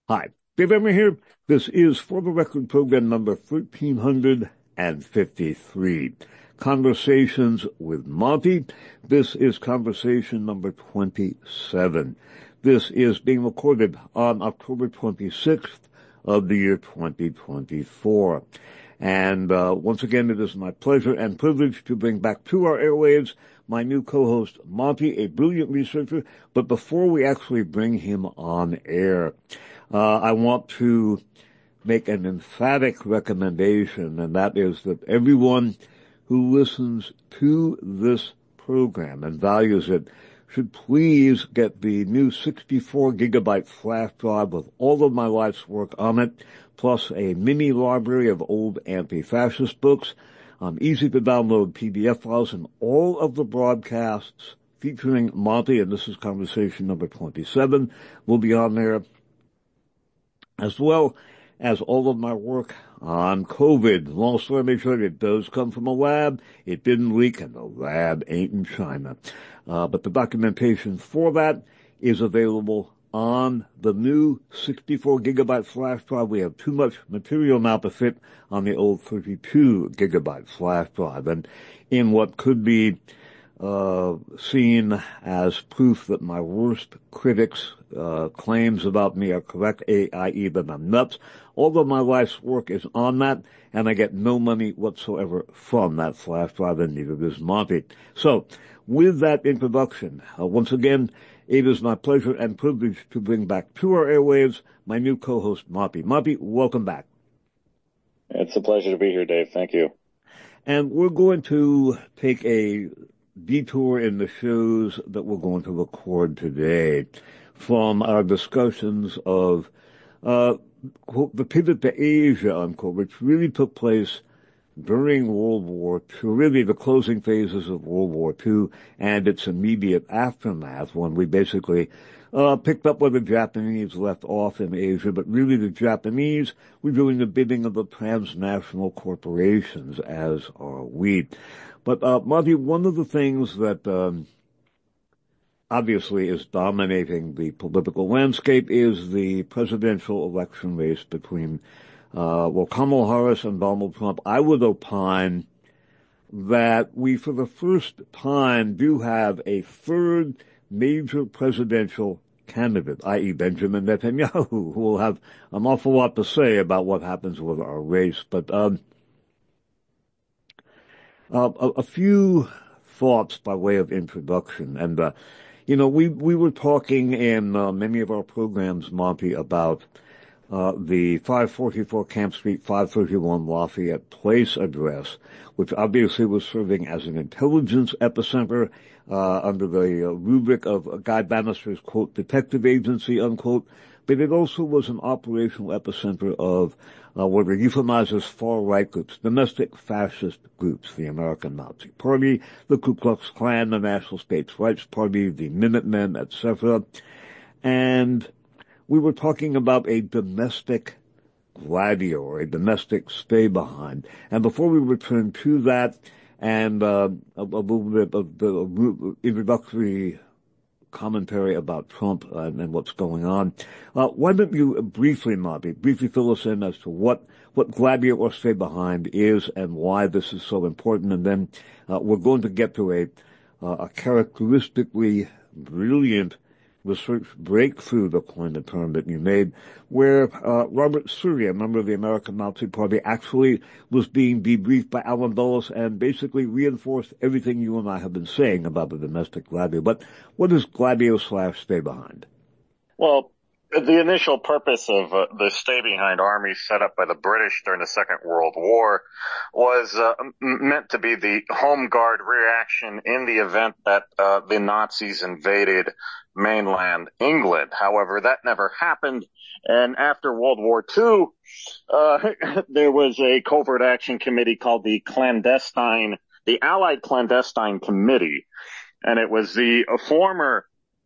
Hi, Dave Emory here. This is For the Record program number 1353, Conversations with Monty. This is conversation number 27. This is being recorded on October 26th of the year 2024. And once again, it is my pleasure and privilege to bring back to our airwaves my new co-host, Monty, a brilliant researcher. But before we actually bring him on air, I want to make an emphatic recommendation, and that is that everyone who listens to this program and values it should please get the new 64-gigabyte flash drive with all of my life's work on it, plus a mini library of old anti-fascist books, easy-to-download PDF files, and all of the broadcasts featuring Monty, and this is conversation number 27, will be on there, as well as all of my work on COVID. Long story made sure it does come from a lab. It didn't leak, and the lab ain't in China. But the documentation for that is available on the new 64-gigabyte flash drive. We have too much material now to fit on the old 32-gigabyte flash drive. And in what could be seen as proof that my worst critics' claims about me are correct, i.e. that I'm nuts. All of my life's work is on that, and I get no money whatsoever from that flash drive, and neither does Monty. So, with that introduction, once again, it is my pleasure and privilege to bring back to our airwaves my new co-host, Monty. Monty, welcome back. It's a pleasure to be here, Dave. Thank you. And we're going to take a detour in the shows that we're going to record today from our discussions of quote, the pivot to Asia, unquote, which really took place during World War II, really the closing phases of World War II and its immediate aftermath, when we basically picked up where the Japanese left off in Asia, but really the Japanese were doing the bidding of the transnational corporations, as are we. But, Monty, one of the things that obviously is dominating the political landscape is the presidential election race between Kamala Harris and Donald Trump. I would opine that we, for the first time, do have a third major presidential candidate, i.e. Benjamin Netanyahu, who will have an awful lot to say about what happens with our race. But a few thoughts by way of introduction. And, we were talking in many of our programs, Monty, about the 544 Camp Street, 531 Lafayette Place address, which obviously was serving as an intelligence epicenter under the rubric of Guy Bannister's, quote, detective agency, unquote, but it also was an operational epicenter of what are euphemized as far-right groups, domestic fascist groups, the American Nazi Party, the Ku Klux Klan, the National States Rights Party, the Minutemen, etc. And we were talking about a domestic gladiator, a domestic stay-behind. And before we return to that, and a little bit of the introductory commentary about Trump and what's going on, why don't you briefly, Monty, fill us in as to what gladiator or stay-behind is and why this is so important, and then we're going to get to a characteristically brilliant research breakthrough, to coin the term that you made, where Robert Surya, a member of the American Nazi Party, actually was being debriefed by Alan Dulles and basically reinforced everything you and I have been saying about the domestic gladiator. But what is gladiator/stay-behind? Well, the initial purpose of the stay-behind army set up by the British during the Second World War was meant to be the home guard reaction in the event that the Nazis invaded mainland England. However, that never happened, and after World War II, there was a covert action committee called the Allied Clandestine Committee, and it was the former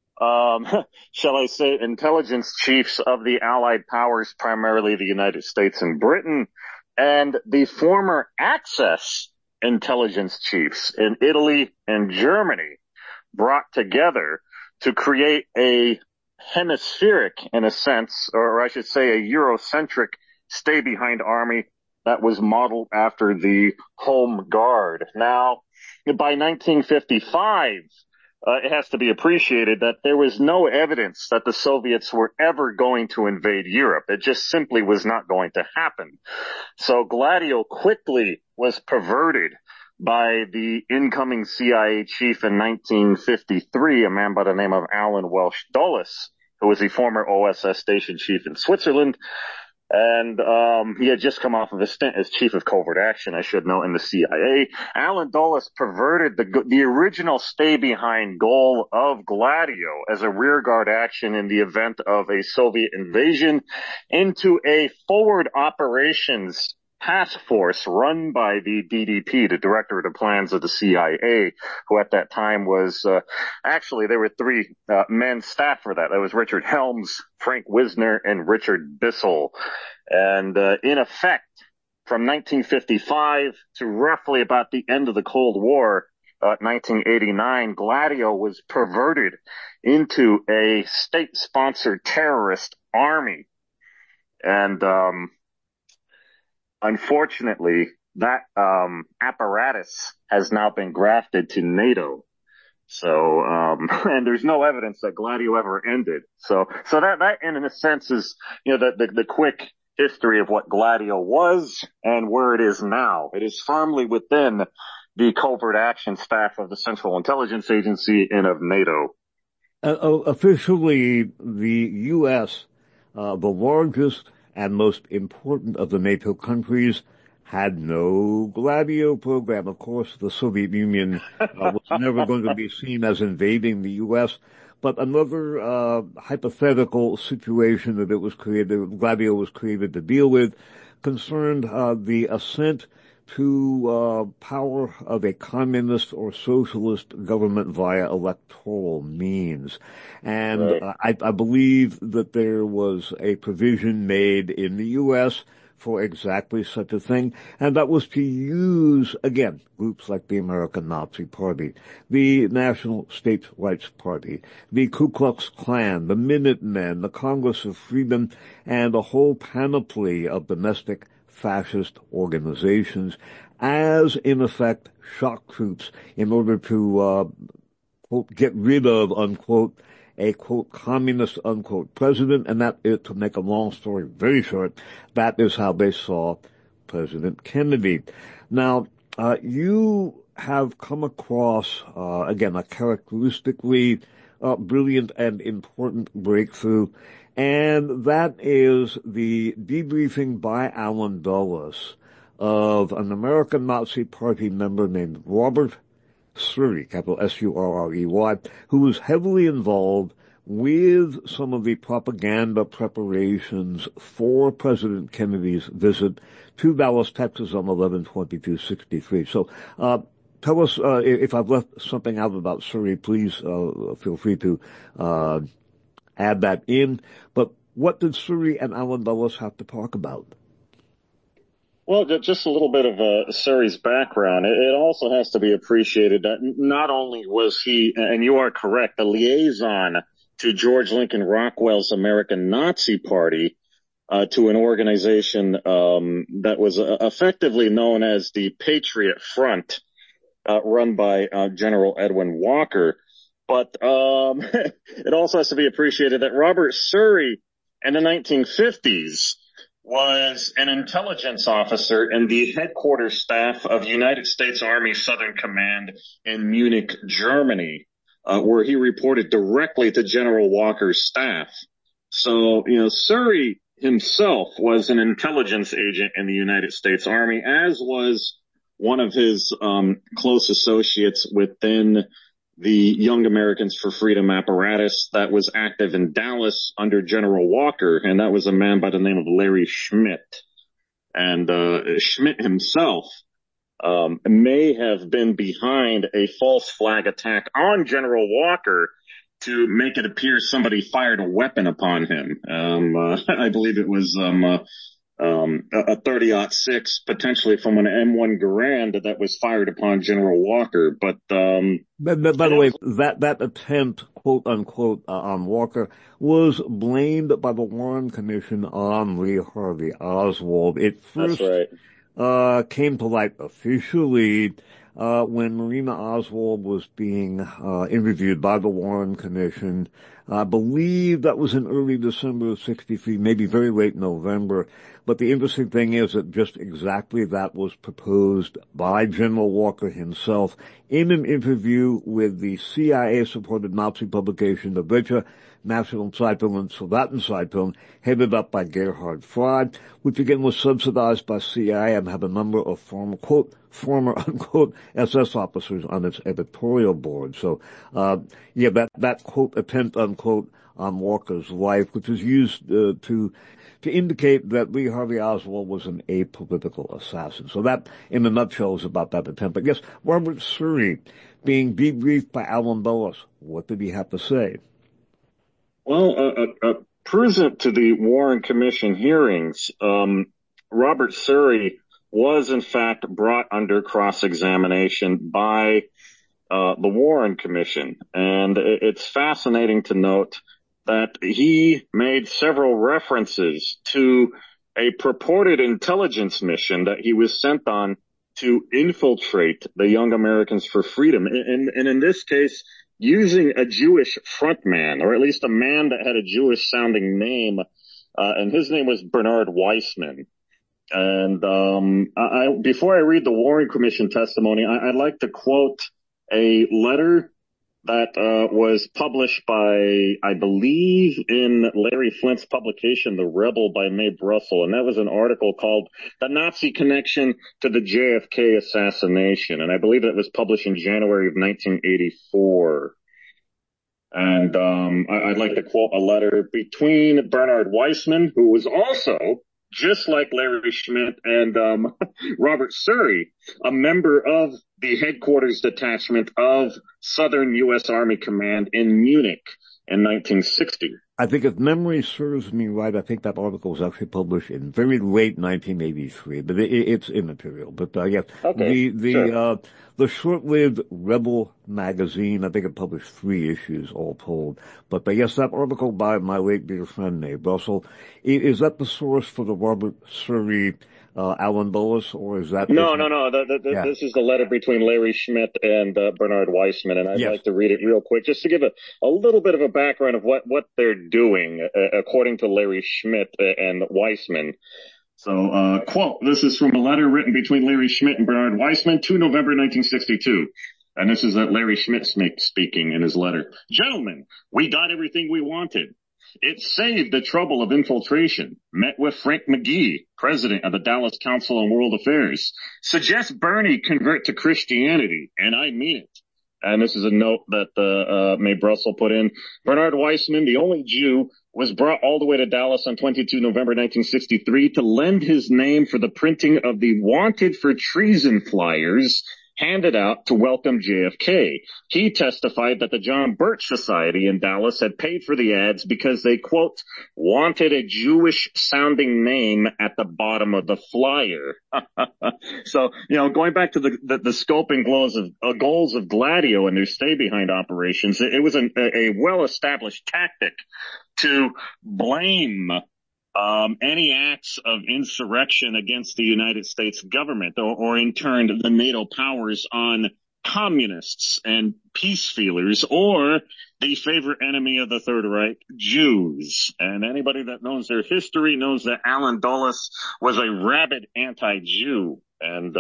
shall I say, intelligence chiefs of the Allied powers, primarily the United States and Britain, and the former Axis intelligence chiefs in Italy and Germany brought together to create a hemispheric in a sense, or I should say a Eurocentric stay-behind army that was modeled after the Home Guard. Now, by 1955, it has to be appreciated that there was no evidence that the Soviets were ever going to invade Europe. It just simply was not going to happen. So Gladio quickly was perverted by the incoming CIA chief in 1953, a man by the name of Alan Welsh Dulles, who was the former OSS station chief in Switzerland. And he had just come off of a stint as chief of covert action, I should know, in the CIA. Alan Dulles perverted the original stay-behind goal of Gladio as a rearguard action in the event of a Soviet invasion into a forward operations task force run by the DDP, the director of the plans of the CIA, who at that time was, actually there were three men staff for that. That was Richard Helms, Frank Wisner, and Richard Bissell. And in effect, from 1955 to roughly about the end of the Cold War, 1989, Gladio was perverted into a state-sponsored terrorist army. And unfortunately, that apparatus has now been grafted to NATO. So, and there's no evidence that Gladio ever ended. So that in a sense is, the quick history of what Gladio was and where it is now. It is firmly within the covert action staff of the Central Intelligence Agency and of NATO. Officially, the U.S., the largest and most important of the NATO countries, had no Gladio program. Of course, the Soviet Union was never going to be seen as invading the U.S., but another hypothetical situation that Gladio was created to deal with, concerned the ascent to power of a communist or socialist government via electoral means. And Right. I believe that there was a provision made in the U.S. for exactly such a thing, and that was to use, again, groups like the American Nazi Party, the National States' Rights Party, the Ku Klux Klan, the Minutemen, the Congress of Freedom, and a whole panoply of domestic fascist organizations as, in effect, shock troops in order to, quote, get rid of, unquote, a, quote, communist, unquote, president, and that is, to make a long story very short, that is how they saw President Kennedy. Now, you have come across, again, a characteristically brilliant and important breakthrough, and that is the debriefing by Alan Dulles of an American Nazi Party member named Robert Surrey, capital S-U-R-R-E-Y, who was heavily involved with some of the propaganda preparations for President Kennedy's visit to Dallas, Texas on 11/22/63. So, tell us, if I've left something out about Surrey, please, feel free to, add that in. But what did Surrey and Alan Dulles have to talk about? Well, just a little bit of Surrey's background. It also has to be appreciated that not only was he, and you are correct, the liaison to George Lincoln Rockwell's American Nazi Party, to an organization that was effectively known as the Patriot Front, run by General Edwin Walker. But it also has to be appreciated that Robert Surrey in the 1950s was an intelligence officer in the headquarters staff of United States Army Southern Command in Munich, Germany, where he reported directly to General Walker's staff. So, Surrey himself was an intelligence agent in the United States Army, as was one of his close associates within the Young Americans for Freedom apparatus that was active in Dallas under General Walker, and that was a man by the name of Larry Schmidt. And Schmidt himself may have been behind a false flag attack on General Walker to make it appear somebody fired a weapon upon him. I believe it was a 30-06, potentially from an M1 Garand that was fired upon General Walker. But by the way, that attempt, quote unquote, on Walker was blamed by the Warren Commission on Lee Harvey Oswald. It That's first right. came to light officially when Marina Oswald was being interviewed by the Warren Commission. I believe that was in early December of '63, maybe very late November. But the interesting thing is that just exactly that was proposed by General Walker himself in an interview with the CIA-supported Nazi publication, the Deutsche Nationalzeitung und Soldatenzeitung, headed up by Gerhard Frey, which again was subsidized by CIA and had a number of former unquote SS officers on its editorial board. So, that quote attempt unquote on Walker's life, which was used to indicate that Lee Harvey Oswald was an apolitical assassin. So that, in a nutshell, is about that attempt. But yes, Robert Suri being debriefed by Alan Dulles. What did he have to say? Well, present to the Warren Commission hearings, Robert Suri was in fact brought under cross-examination by the Warren Commission. And it's fascinating to note that he made several references to a purported intelligence mission that he was sent on to infiltrate the Young Americans for Freedom. And in this case, using a Jewish frontman, or at least a man that had a Jewish-sounding name, and his name was Bernard Weissman. And before I read the Warren Commission testimony, I'd like to quote a letter that was published by, I believe, in Larry Flint's publication, The Rebel by Mae Brussel. And that was an article called The Nazi Connection to the JFK Assassination. And I believe that was published in January of 1984. And I'd like to quote a letter between Bernard Weissman, who was also, just like Larry Schmidt and Robert Suri, a member of the headquarters detachment of Southern U.S. Army Command in Munich in 1960. I think if memory serves me right, I think that article was actually published in very late 1983, but it's immaterial. But yes, okay, sure. The short-lived Rebel magazine, I think it published 3 issues all told. But yes, that article by my late dear friend Mae Brussel, is that the source for the Robert Suri Alan Dulles, or is that? No. This is the letter between Larry Schmidt and Bernard Weissman, and I'd like to read it real quick just to give a little bit of a background of what they're doing, according to Larry Schmidt and Weissman. So, quote, this is from a letter written between Larry Schmidt and Bernard Weissman, 2 November 1962. And this is Larry Schmidt speaking in his letter. Gentlemen, we got everything we wanted. It saved the trouble of infiltration. Met with Frank McGee, president of the Dallas Council on World Affairs. Suggest Bernie convert to Christianity, and I mean it. And this is a note that Mae Brussel put in. Bernard Weissman, the only Jew, was brought all the way to Dallas on 22 November 1963 to lend his name for the printing of the Wanted for Treason flyers handed out to welcome JFK. He testified that the John Birch Society in Dallas had paid for the ads because they, quote, wanted a Jewish-sounding name at the bottom of the flyer. So, going back to the scope and goals of Gladio and their stay-behind operations, it was a well-established tactic to blame any acts of insurrection against the United States government or in turn the NATO powers on communists and peace feelers or the favorite enemy of the Third Reich, Jews. And anybody that knows their history knows that Alan Dulles was a rabid anti-Jew. And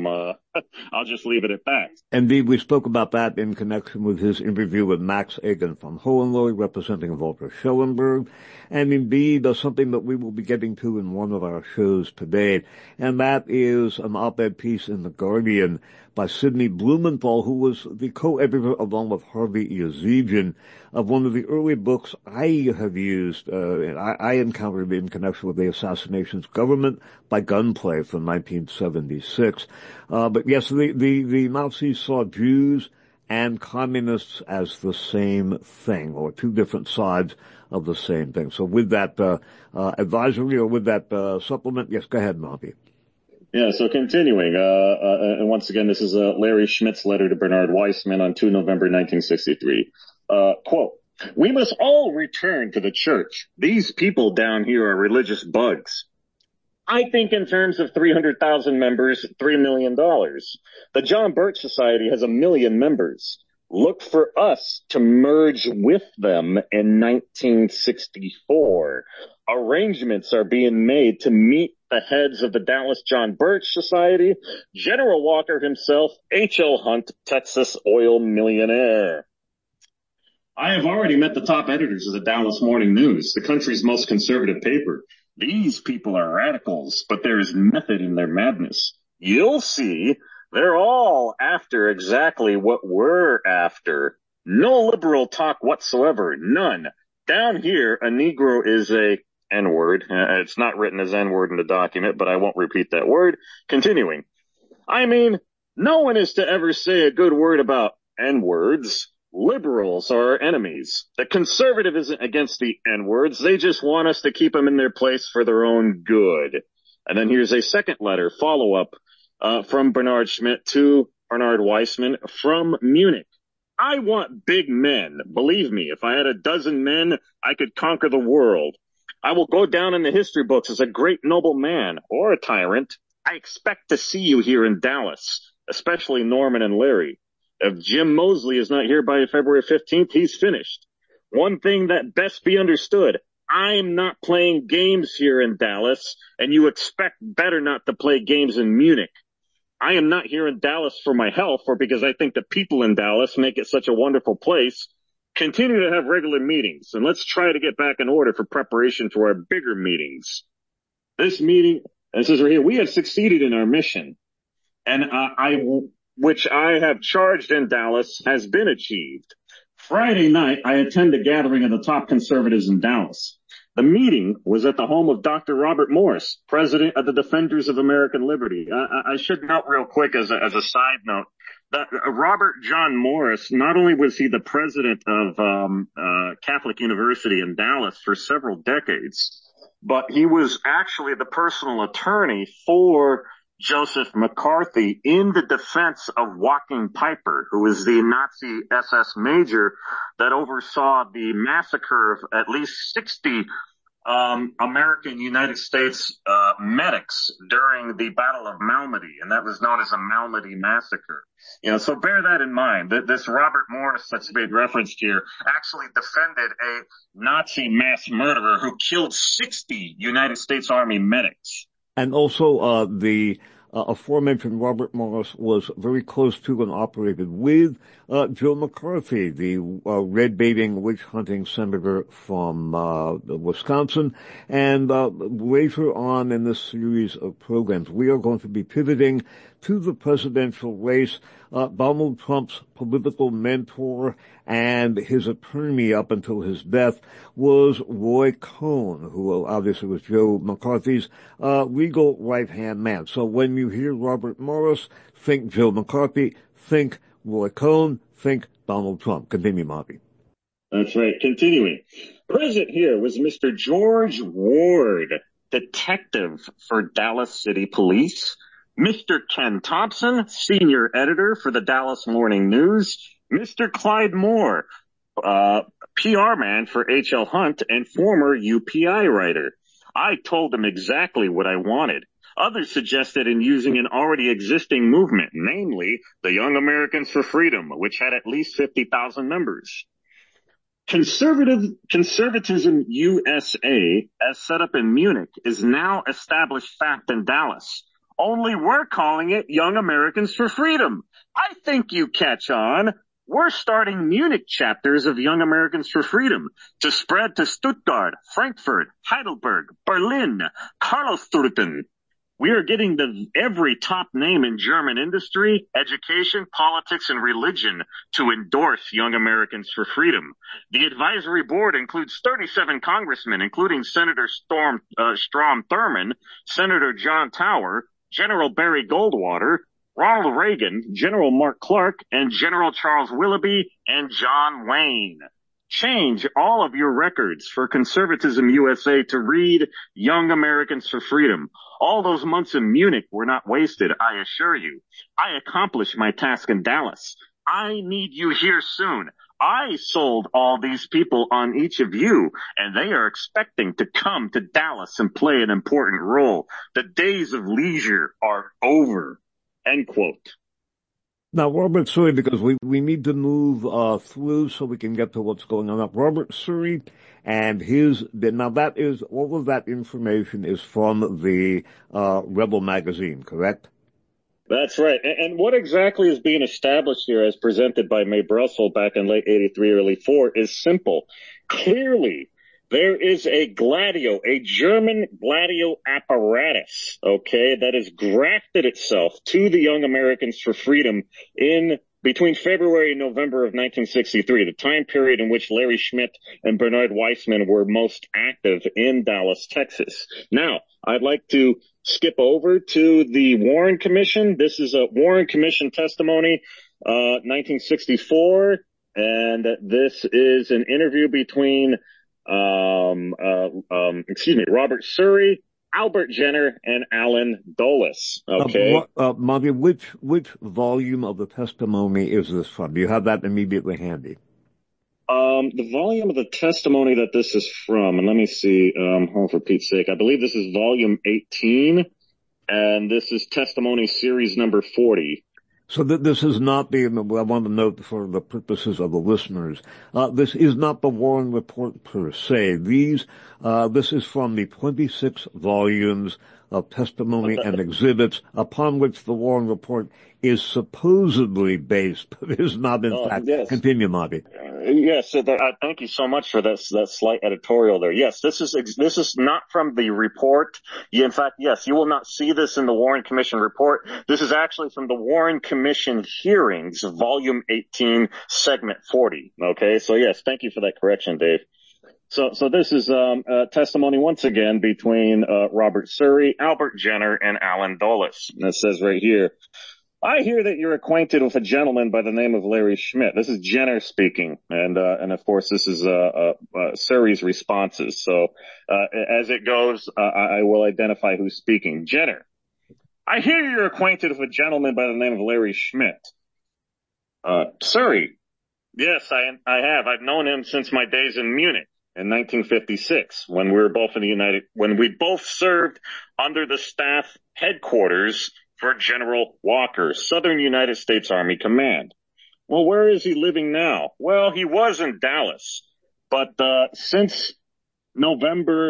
I'll just leave it at that. Indeed, we spoke about that in connection with his interview with Max Egan von Hohenlohe, representing Walter Schellenberg, and indeed something that we will be getting to in one of our shows today, and that is an op-ed piece in The Guardian by Sidney Blumenthal, who was the co-editor, along with Harvey Yazigian, of one of the early books I have used, I encountered in connection with the Assassinations Government by Gunplay from 1976. But yes, the Nazis saw Jews and communists as the same thing, or two different sides of the same thing. So with that advisory, or with that supplement, yes, go ahead, Marty. Yeah, so continuing, and once again, this is Larry Schmidt's letter to Bernard Weissman on 2 November 1963. Quote, "We must all return to the church. These people down here are religious bugs. I think in terms of 300,000 members, $3 million. The John Birch Society has 1 million members. Look for us to merge with them in 1964. Arrangements are being made to meet the heads of the Dallas John Birch Society, General Walker himself, H.L. Hunt, Texas oil millionaire. I have already met the top editors of the Dallas Morning News, the country's most conservative paper. These people are radicals, but there is method in their madness. You'll see, they're all after exactly what we're after. No liberal talk whatsoever, none. Down here, a Negro is a N-word. It's not written as N-word in the document, but I won't repeat that word. Continuing. I mean, no one is to ever say a good word about N-words. Liberals are our enemies. The conservative isn't against the N-words. They just want us to keep them in their place for their own good. And then here's a second letter, follow-up, from Bernard Schmidt to Bernard Weissman from Munich. I want big men. Believe me, if I had a dozen men, I could conquer the world. I will go down in the history books as a great noble man or a tyrant. I expect to see you here in Dallas, especially Norman and Larry. If Jim Mosley is not here by February 15th, he's finished. One thing that best be understood, I'm not playing games here in Dallas, and you expect better not to play games in Munich. I am not here in Dallas for my health or because I think the people in Dallas make it such a wonderful place. Continue to have regular meetings, and let's try to get back in order for preparation for our bigger meetings. This meeting, this is right here, we have succeeded in our mission, and which I have charged in Dallas, has been achieved. Friday night, I attend a gathering of the top conservatives in Dallas. The meeting was at the home of Dr. Robert Morris, president of the Defenders of American Liberty. I should note real quick as a side note that Robert John Morris, not only was he the president of Catholic University in Dallas for several decades, but he was actually the personal attorney for Joseph McCarthy in the defense of Joachim Peiper, who was the Nazi SS major that oversaw the massacre of at least 60 American United States medics during the Battle of Malmedy, and that was known as a Malmedy massacre. You know, so bear that in mind. That this Robert Morris that's made reference here actually defended a Nazi mass murderer who killed 60 United States Army medics. And also, the aforementioned Robert Morris was very close to and operated with Joe McCarthy, the red-baiting, witch-hunting senator from Wisconsin. And later on in this series of programs, we are going to be pivoting to the presidential race. Donald Trump's political mentor and his attorney up until his death was Roy Cohn, who obviously was Joe McCarthy's legal right-hand man. So when you hear Robert Morris, think Joe McCarthy, think Roy Cohn, think Donald Trump. Continue, Monty. That's right. Continuing. Present here was Mr. George Ward, detective for Dallas City Police, Mr. Ken Thompson, senior editor for the Dallas Morning News, Mr. Clyde Moore, PR man for H.L. Hunt and former UPI writer. I told them exactly what I wanted. Others suggested in using an already existing movement, namely the Young Americans for Freedom, which had at least 50,000 members. Conservatism USA, as set up in Munich, is now established fact in Dallas. Only we're calling it Young Americans for Freedom. I think you catch on. We're starting Munich chapters of Young Americans for Freedom to spread to Stuttgart, Frankfurt, Heidelberg, Berlin, Karlsruhe. We are getting every top name in German industry, education, politics, and religion to endorse Young Americans for Freedom. The advisory board includes 37 congressmen, including Senator Strom Thurmond, Senator John Tower, General Barry Goldwater, Ronald Reagan, General Mark Clark, and General Charles Willoughby and John Wayne. Change all of your records for Conservatism USA to read Young Americans for Freedom. All those months in Munich were not wasted, I assure you. I accomplished my task in Dallas. I need you here soon. I sold all these people on each of you, and they are expecting to come to Dallas and play an important role. The days of leisure are over. End quote. Now, Robert Surrey, because we need to move through so we can get to what's going on. Now, Robert Surrey and now that is, all of that information is from the Rebel magazine, correct? That's right. And what exactly is being established here as presented by Mae Brussel back in late 83, early 4 is simple. Clearly, there is a Gladio, a German Gladio apparatus, okay, that has grafted itself to the Young Americans for Freedom between February and November of 1963, the time period in which Larry Schmidt and Bernard Weissman were most active in Dallas, Texas. Now, I'd like to skip over to the Warren Commission. This is a Warren Commission testimony, 1964, and this is an interview between, Robert Surrey, Albert Jenner, and Alan Dulles. Okay. Monty, which volume of the testimony is this from? Do you have that immediately handy? The volume of the testimony that this is from, and let me see, for Pete's sake, I believe this is volume 18, and this is testimony series number 40. So this is not I want to note for the purposes of the listeners, this is not the Warren Report per se. This is from the 26 volumes of testimony and exhibits upon which the Warren Report is supposedly based, but is not in fact. Yes. Continue, Monty. Yes, thank you so much for that slight editorial there. Yes, this is not from the report. In fact, yes, you will not see this in the Warren Commission report. This is actually from the Warren Commission hearings, volume 18, segment 40. Okay, so yes, thank you for that correction, Dave. So this is testimony once again between Robert Surrey, Albert Jenner, and Alan Dulles. And it says right here, I hear that you're acquainted with a gentleman by the name of Larry Schmidt. This is Jenner speaking, and of course this is Surrey's responses. So as it goes, I will identify who's speaking. Jenner, I hear you're acquainted with a gentleman by the name of Larry Schmidt. Surrey, yes, I have. I've known him since my days in Munich in 1956, when we both served under the staff headquarters for General Walker, Southern United States Army Command. Well, where is he living now? Well, he was in Dallas, but since November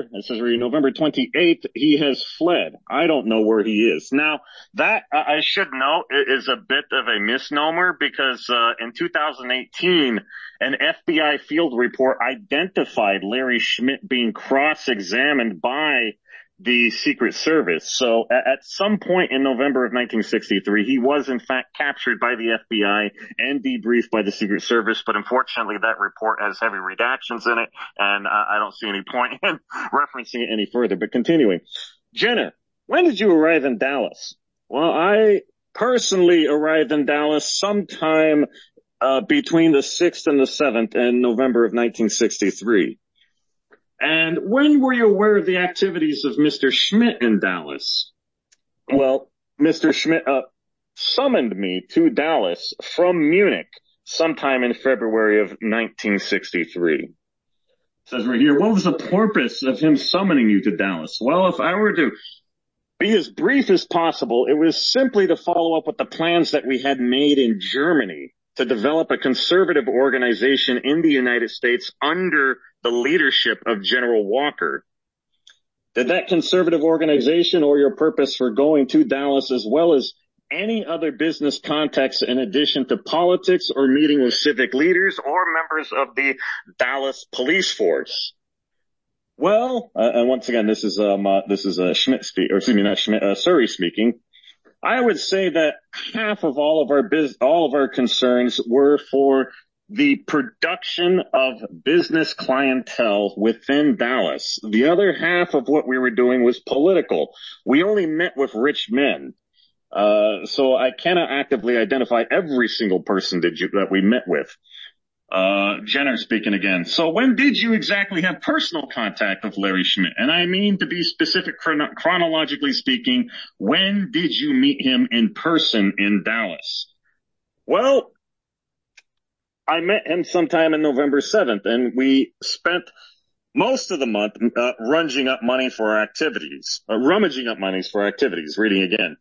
28th, he has fled. I don't know where he is. Now, that, I should note, is a bit of a misnomer because in 2018, an FBI field report identified Larry Schmidt being cross-examined by the Secret Service. So at some point in November of 1963, he was in fact captured by the FBI and debriefed by the Secret Service, but unfortunately that report has heavy redactions in it, and I don't see any point in referencing it any further. But continuing. Jenner, when did you arrive in Dallas? Well, I personally arrived in Dallas sometime between the 6th and the 7th in November of 1963. And when were you aware of the activities of Mr. Schmidt in Dallas? Well, Mr. Schmidt summoned me to Dallas from Munich sometime in February of 1963. It says right here, what was the purpose of him summoning you to Dallas? Well, if I were to be as brief as possible, it was simply to follow up with the plans that we had made in Germany to develop a conservative organization in the United States under the leadership of General Walker. Did that conservative organization or your purpose for going to Dallas, as well as any other business contacts in addition to politics or meeting with civic leaders or members of the Dallas police force? Well, and once again, this is Schmidt Surrey speaking. I would say that half of all of our concerns were for the production of business clientele within Dallas. The other half of what we were doing was political. We only met with rich men. So I cannot actively identify every single person that we met with. Jenner speaking again. So when did you exactly have personal contact with Larry Schmidt? And I mean, to be specific, chronologically speaking, when did you meet him in person in Dallas? Well, I met him sometime in November 7th, and we spent most of the month rummaging up monies for our activities. Reading again.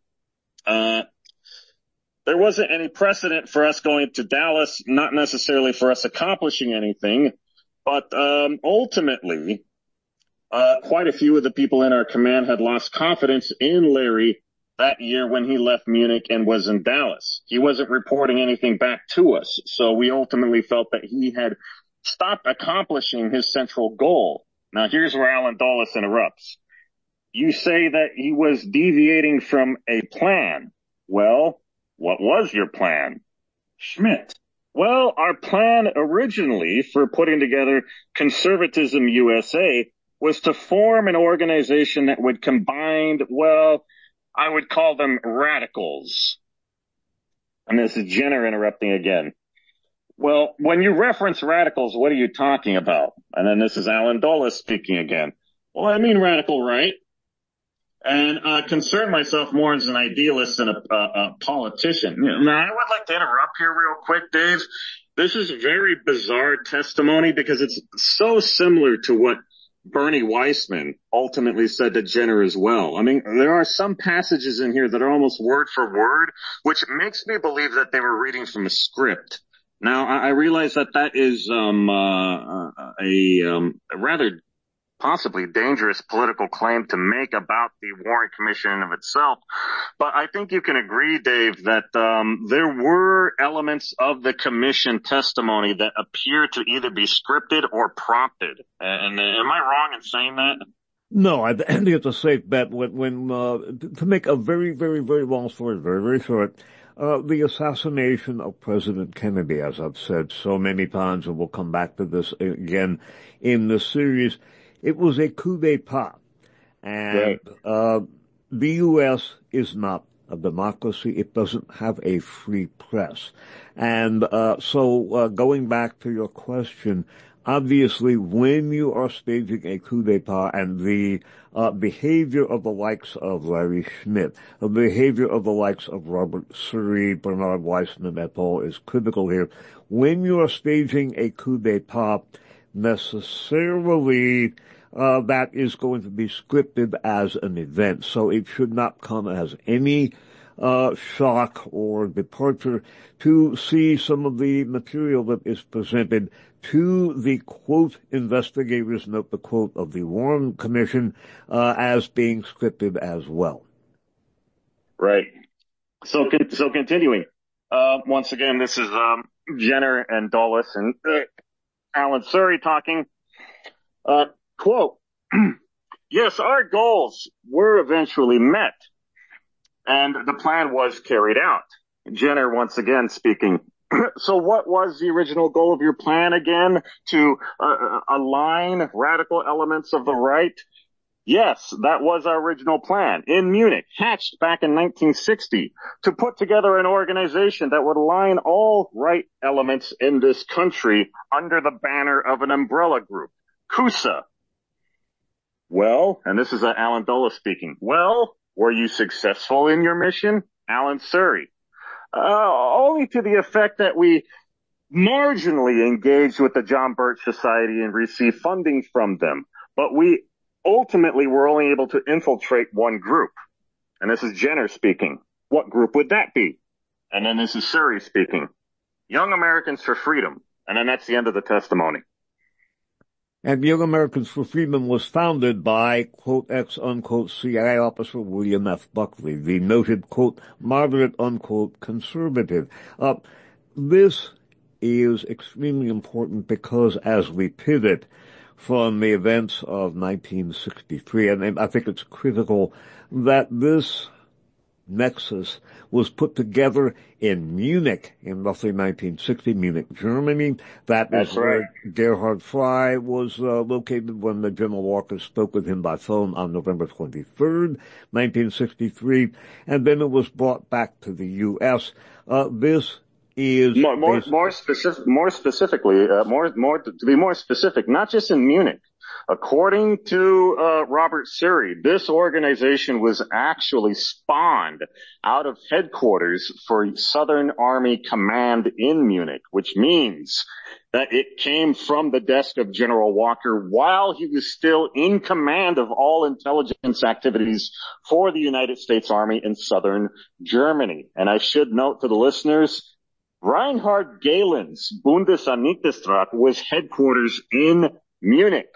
There wasn't any precedent for us going to Dallas, not necessarily for us accomplishing anything, but ultimately, quite a few of the people in our command had lost confidence in Larry that year when he left Munich and was in Dallas. He wasn't reporting anything back to us, so we ultimately felt that he had stopped accomplishing his central goal. Now here's where Alan Dulles interrupts. You say that he was deviating from a plan. Well, what was your plan? Schmidt. Well, our plan originally for putting together Conservatism USA was to form an organization that would combine, well, I would call them radicals. And this is Jenner interrupting again. Well, when you reference radicals, what are you talking about? And then this is Alan Dulles speaking again. Well, I mean radical right. And concern myself more as an idealist than a politician. Now, I would like to interrupt here real quick, Dave. This is very bizarre testimony because it's so similar to what Bernie Weissman ultimately said to Jenner as well. I mean, there are some passages in here that are almost word for word, which makes me believe that they were reading from a script. Now, I realize that is a rather possibly dangerous political claim to make about the Warren Commission in of itself. But I think you can agree, Dave, that there were elements of the commission testimony that appear to either be scripted or prompted. And am I wrong in saying that? No, I think it's a safe bet when to make a very, very, very long story very, very short, the assassination of President Kennedy, as I've said so many times, and we'll come back to this again in the series, it was a coup d'etat. And the U.S. is not a democracy. It doesn't have a free press. And so going back to your question, obviously, when you are staging a coup d'etat and the behavior of the likes of Larry Schmidt, the behavior of the likes of Robert Surrey, Bernard Weissman et al. Is critical here. When you are staging a coup d'etat, necessarily that is going to be scripted as an event. So it should not come as any shock or departure to see some of the material that is presented to the, quote, investigators, note the quote of the Warren Commission, as being scripted as well. Right. So continuing. Once again, this is Jenner and Dulles and Alan Surrey talking. Quote, yes, our goals were eventually met, and the plan was carried out. Jenner once again speaking. So what was the original goal of your plan again? To align radical elements of the right? Yes, that was our original plan in Munich, hatched back in 1960, to put together an organization that would align all right elements in this country under the banner of an umbrella group, CUSA. Well, and this is Alan Dulles speaking. Well, were you successful in your mission? Alan Surrey. Only to the effect that we marginally engaged with the John Birch Society and received funding from them. But we ultimately were only able to infiltrate one group. And this is Jenner speaking. What group would that be? And then this is Surrey speaking. Young Americans for Freedom. And then that's the end of the testimony. And Young Americans for Freedom was founded by, quote, ex-unquote, CIA officer William F. Buckley, the noted, quote, moderate, unquote, conservative. This is extremely important because as we pivot from the events of 1963, and I think it's critical that this nexus was put together in Munich in roughly 1960, Munich, Germany. That's where Gerhard Frey was located when the General Walker spoke with him by phone on November 23rd, 1963, and then it was brought back to the U.S. This is more specifically, to be more specific, not just in Munich, According to Robert Suri, this organization was actually spawned out of headquarters for Southern Army Command in Munich, which means that it came from the desk of General Walker while he was still in command of all intelligence activities for the United States Army in southern Germany. And I should note to the listeners, Reinhard Gehlen's Bundesannichtstracht was headquarters in Munich.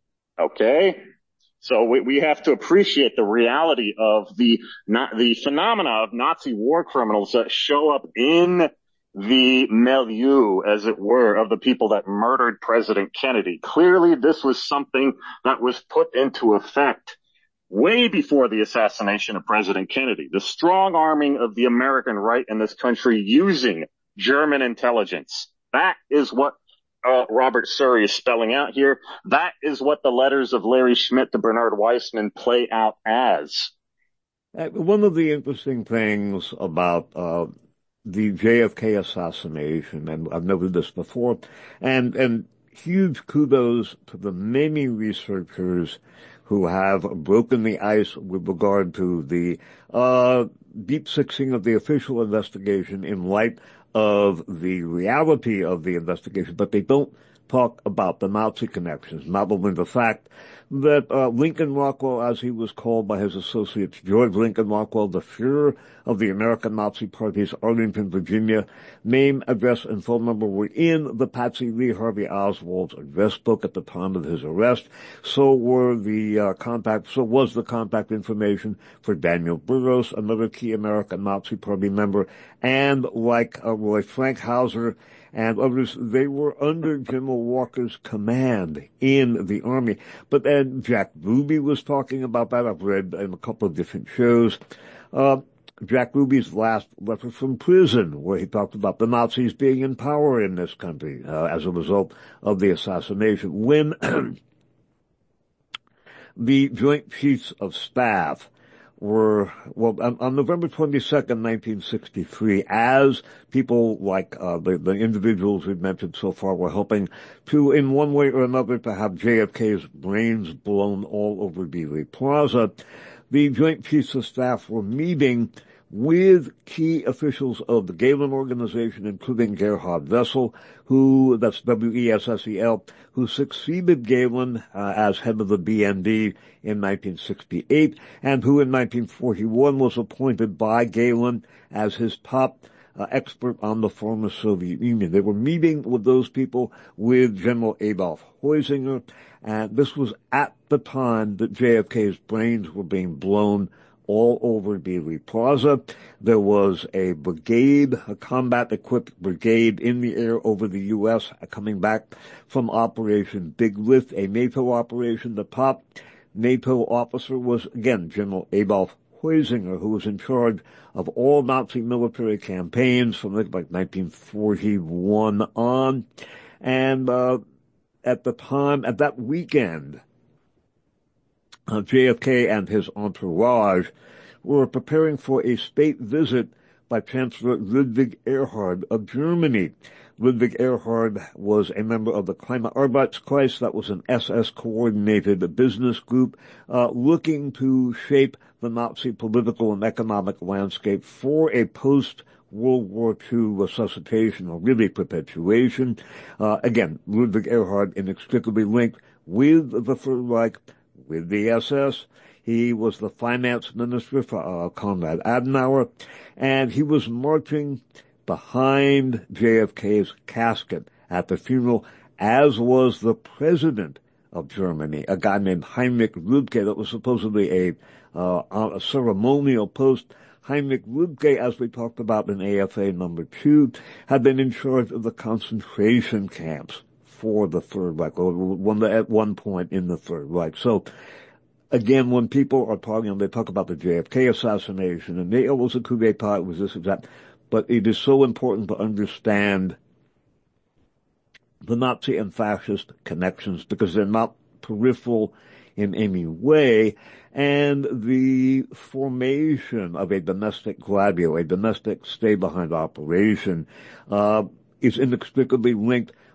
Okay? So we have to appreciate the reality of the phenomena of Nazi war criminals that show up in the milieu, as it were, of the people that murdered President Kennedy. Clearly, this was something that was put into effect way before the assassination of President Kennedy. The strong arming of the American right in this country using German intelligence. That is what Robert Suri is spelling out here. That is what the letters of Larry Schmidt to Bernard Weissman play out as. One of the interesting things about the JFK assassination, and I've noted this before, and huge kudos to the many researchers who have broken the ice with regard to the deep sixing of the official investigation in light of the reality of the investigation, but they don't talk about the Nazi connections, not only the fact that Lincoln Rockwell, as he was called by his associates, George Lincoln Rockwell, the Fuhrer of the American Nazi Party's Arlington, Virginia, name, address, and phone number were in the Patsy Lee Harvey Oswald's address book at the time of his arrest. So was the contact information for Daniel Burroughs, another key American Nazi Party member, and like Roy Frank Hauser and others, they were under General Walker's command in the Army. But then Jack Ruby was talking about that. I've read in a couple of different shows. Jack Ruby's last letter from prison, where he talked about the Nazis being in power in this country as a result of the assassination. When the Joint Chiefs of Staff were, on November 22nd, 1963, as people like the individuals we've mentioned so far were hoping to, in one way or another, to have JFK's brains blown all over Dealey Plaza, the Joint Chiefs of Staff were meeting with key officials of the Gehlen organization, including Gerhard Wessel, that's W-E-S-S-E-L, who succeeded Gehlen as head of the BND in 1968, and who in 1941 was appointed by Gehlen as his top expert on the former Soviet Union. They were meeting with those people with General Adolf Heusinger, and this was at the time that JFK's brains were being blown all over Dealey Plaza. There was a brigade, a combat-equipped brigade in the air over the U.S. coming back from Operation Big Lift, a NATO operation. The top NATO officer was, again, General Adolf Heusinger, who was in charge of all Nazi military campaigns from like 1941 on. And at that weekend, JFK and his entourage were preparing for a state visit by Chancellor Ludwig Erhard of Germany. Ludwig Erhard was a member of the Kleine Arbeitskreis, that was an SS-coordinated business group, looking to shape the Nazi political and economic landscape for a post-World War II resuscitation, or really perpetuation. Again, Ludwig Erhard inextricably linked with the Third Reich, with the SS. He was the finance minister for Konrad Adenauer, and he was marching behind JFK's casket at the funeral, as was the president of Germany, a guy named Heinrich Lübke. That was supposedly a ceremonial post. Heinrich Lübke, as we talked about in AFA number 2, had been in charge of the concentration camps for the Third Reich, or at one point in the Third Reich. So, again, when people are talking, they talk about the JFK assassination, and it was a coup d'etat, it was this, that. But it is so important to understand the Nazi and fascist connections, because they're not peripheral in any way, and the formation of a domestic gladio, a domestic stay-behind operation, is inextricably linked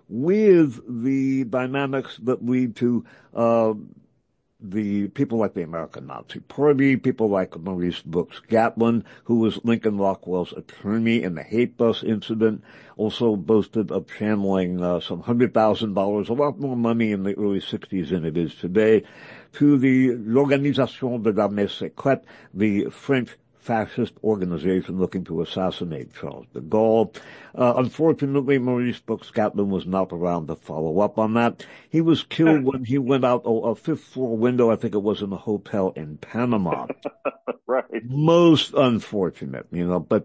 with the dynamics that lead to the people like the American Nazi Party, people like Maurice Brooks Gatlin, who was Lincoln Rockwell's attorney in the hate bus incident, also boasted of channeling some $100,000, a lot more money in the early 60s than it is today, to the L'Organisation de l'Armée Secrète, the French fascist organization looking to assassinate Charles de Gaulle. Unfortunately, Maurice Brooks Gatlin was not around to follow up on that. He was killed when he went out a fifth floor window, I think it was in a hotel in Panama. Right. Most unfortunate, but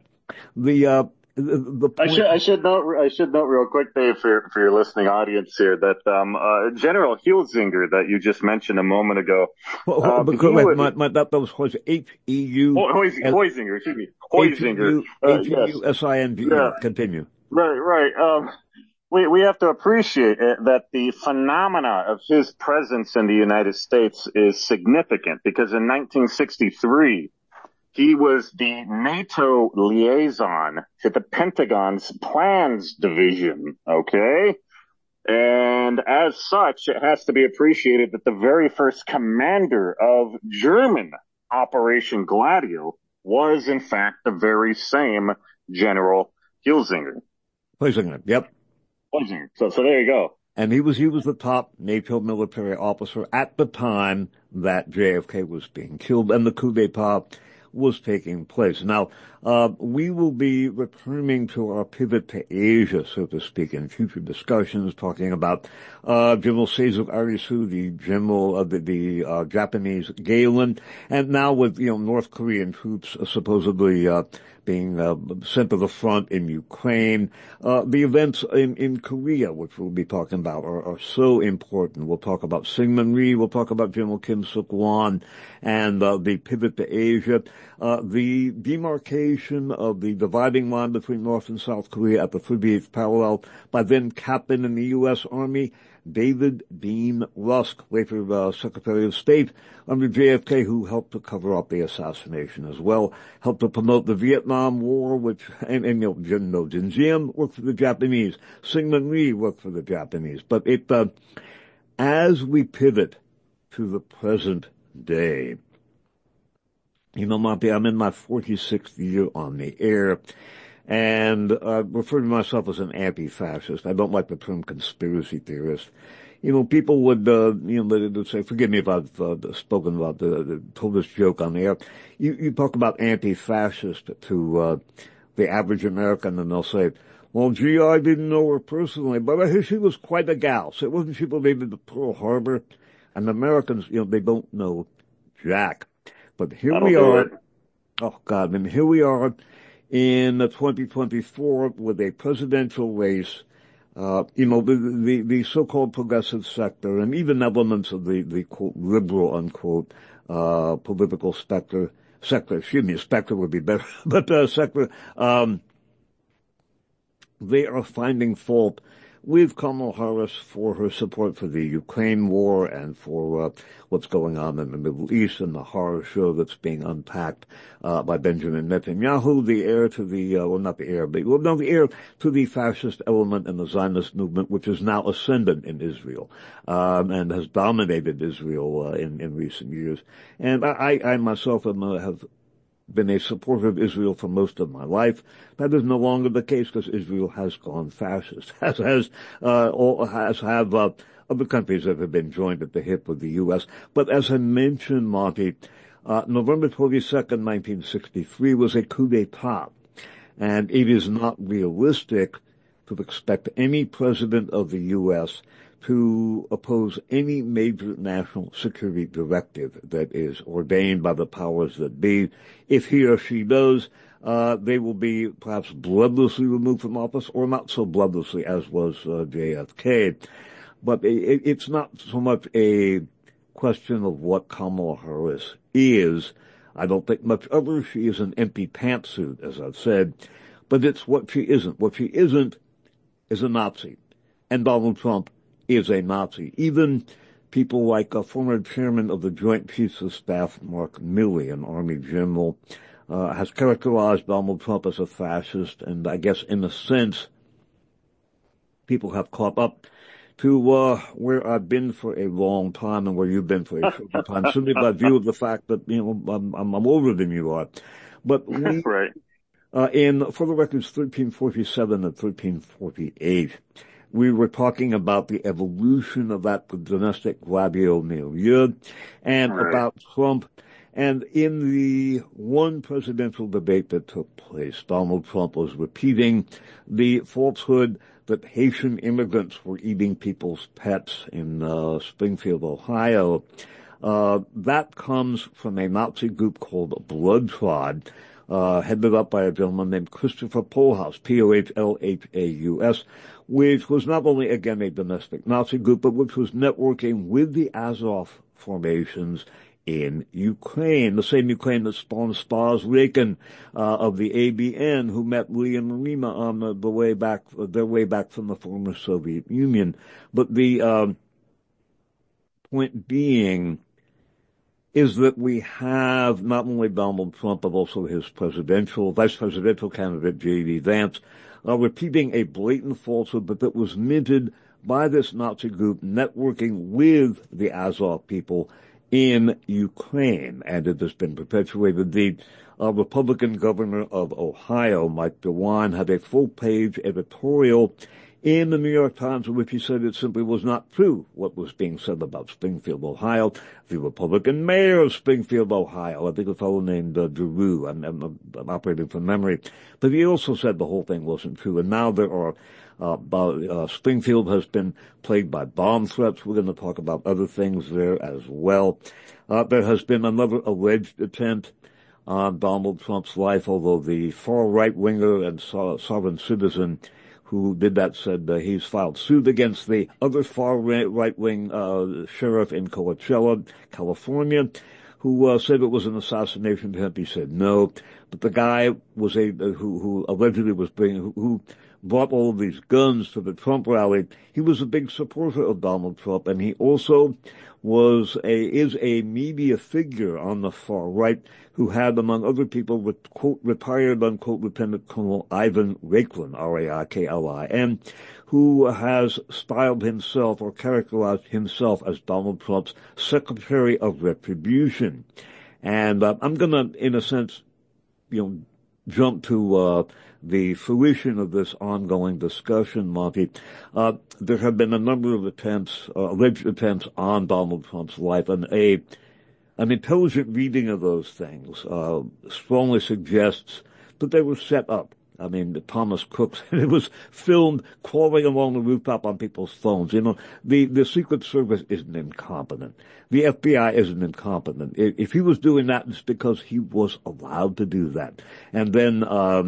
the point... I should note real quick, Dave, for your listening audience here, that General Hilsinger that you just mentioned a moment ago. That was H-E-U. Huizinger, excuse me. Huizinger. H-E-U-S-I-N-G-E. Yeah. Continue. Right. We have to appreciate that the phenomena of his presence in the United States is significant, because in 1963, he was the NATO liaison to the Pentagon's Plans Division, okay? And as such, it has to be appreciated that the very first commander of German Operation Gladio was, in fact, the very same General Hilsinger. Yep. Hilsinger. So there you go. And he was the top NATO military officer at the time that JFK was being killed and the coup d'etat was taking place. Now, we will be returning to our pivot to Asia, so to speak, in future discussions, talking about General Seizo Arisu, the general of the Japanese Galen, and now with North Korean troops supposedly being sent to the front in Ukraine. The events in Korea, which we'll be talking about, are so important. We'll talk about Syngman Rhee, we'll talk about General Kim Suk-won, and the pivot to Asia. The demarcation of the dividing line between North and South Korea at the 38th parallel by then Captain in the U.S. Army, David Dean Rusk, later Secretary of State under JFK, who helped to cover up the assassination as well, helped to promote the Vietnam War, and Jin Jian worked for the Japanese, Syngman Rhee worked for the Japanese. But as we pivot to the present day, Monty, I'm in my 46th year on the air, and I refer to myself as an anti-fascist. I don't like the term conspiracy theorist. People would, they'd say, forgive me if I've spoken about told this joke on the air. You talk about anti-fascist to the average American, and they'll say, well, gee, I didn't know her personally, but I hear she was quite a gal. So wasn't she related to Pearl Harbor? And Americans, they don't know jack. But here we are. Oh, God. And here we are in 2024 with a presidential race. The so-called progressive sector and even elements of the quote, liberal, unquote, political sector, specter would be better, but, sector, they are finding fault with Kamala Harris for her support for the Ukraine war and for what's going on in the Middle East and the horror show that's being unpacked by Benjamin Netanyahu, the heir to the the heir to the fascist element in the Zionist movement, which is now ascendant in Israel and has dominated Israel in recent years. And I myself have been a supporter of Israel for most of my life. That is no longer the case because Israel has gone fascist, as have other countries that have been joined at the hip with the U.S. But as I mentioned, Monty, November 22nd, 1963 was a coup d'etat, and it is not realistic to expect any president of the U.S. to oppose any major national security directive that is ordained by the powers that be. If he or she does, they will be perhaps bloodlessly removed from office, or not so bloodlessly as was JFK. But it's not so much a question of what Kamala Harris is. I don't think much of her. She is an empty pantsuit, as I've said. But it's what she isn't. What she isn't is a Nazi. And Donald Trump is a Nazi. Even people like former chairman of the Joint Chiefs of Staff, Mark Milley, an Army general, has characterized Donald Trump as a fascist, and I guess in a sense, people have caught up to where I've been for a long time and where you've been for a short time, simply by view of the fact that, I'm older than you are. But we, Right. for the records, 1347 and 1348, we were talking about the evolution of that domestic gladiator milieu and Right. about Trump. And in the one presidential debate that took place, Donald Trump was repeating the falsehood that Haitian immigrants were eating people's pets in Springfield, Ohio. That comes from a Nazi group called Bloodtrod, headed up by a gentleman named Christopher Pohlhaus, Pohlhaus, which was not only, again, a domestic Nazi group, but which was networking with the Azov formations in Ukraine, the same Ukraine that spawned Spars Rakin of the ABN, who met Lee and Marima on their way back from the former Soviet Union. But the point being is that we have not only Donald Trump, but also his vice presidential candidate, J.D. Vance, repeating a blatant falsehood, but that was minted by this Nazi group networking with the Azov people in Ukraine, and it has been perpetuated. The Republican governor of Ohio, Mike DeWine, had a full-page editorial in the New York Times in which he said it simply was not true what was being said about Springfield, Ohio. The Republican mayor of Springfield, Ohio, I think a fellow named Giroux, I'm operating from memory, but he also said the whole thing wasn't true. And now there are Springfield has been plagued by bomb threats. We're going to talk about other things there as well. There has been another alleged attempt on Donald Trump's life, although the far right-winger and sovereign citizen who did that said he's filed suit against the other far right-wing sheriff in Coachella, California, who said it was an assassination attempt. He said no, but the guy was who allegedly was who brought all of these guns to the Trump rally. He was a big supporter of Donald Trump, and he also is a media figure on the far right who had, among other people, quote, retired, unquote, Lieutenant Colonel Ivan Raiklin, R-A-I-K-L-I-N, who has styled himself or characterized himself as Donald Trump's Secretary of Retribution. And I'm going to, in a sense, jump to the fruition of this ongoing discussion, Monty. There have been a number of alleged attempts on Donald Trump's life, and an intelligent reading of those things strongly suggests that they were set up. I mean, Thomas Cook said it was filmed crawling along the rooftop on people's phones. The Secret Service isn't incompetent. The FBI isn't incompetent. If he was doing that, it's because he was allowed to do that. And then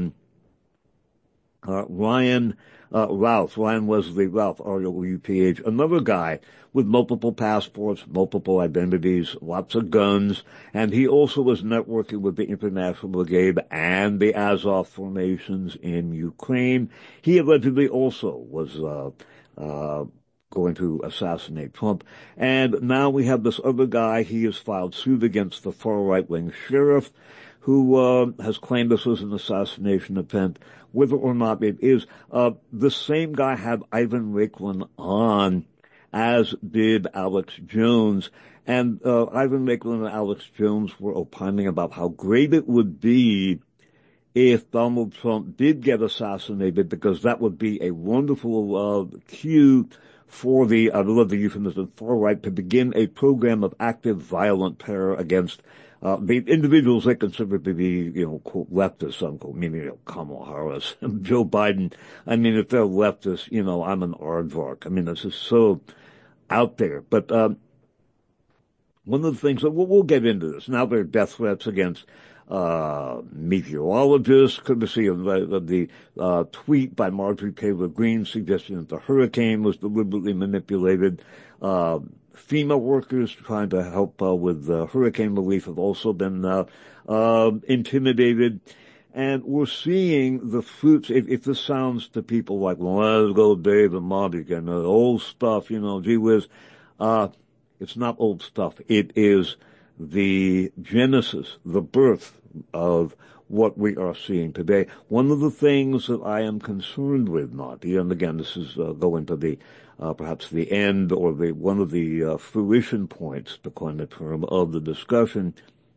Ryan Wesley Ralph, R-O-U-P-H, another guy with multiple passports, multiple identities, lots of guns, and he also was networking with the International Brigade and the Azov formations in Ukraine. He allegedly also was going to assassinate Trump. And now we have this other guy. He has filed suit against the far right-wing sheriff who has claimed this was an assassination attempt. Whether or not it is, the same guy had Ivan Raiklin on, as did Alex Jones. And Ivan Raiklin and Alex Jones were opining about how great it would be if Donald Trump did get assassinated, because that would be a wonderful cue for the, I love the euphemism, far right to begin a program of active violent terror against the individuals they consider to be, quote, leftists, unquote, meaning, Kamala Harris and Joe Biden. I mean, if they're leftists, I'm an aardvark. I mean, this is so out there. But one of the things that we'll get into this. Now there are death threats against meteorologists, courtesy of the tweet by Marjorie Taylor Greene suggesting that the hurricane was deliberately manipulated. FEMA workers trying to help with hurricane relief have also been intimidated. And we're seeing the fruits. If this sounds to people like, well, let's go Dave and Monty and old stuff, gee whiz, it's not old stuff. It is the genesis, the birth of what we are seeing today. One of the things that I am concerned with, Monty, and again, this is going to the perhaps the end or one of the fruition points, to coin the term, of the discussion,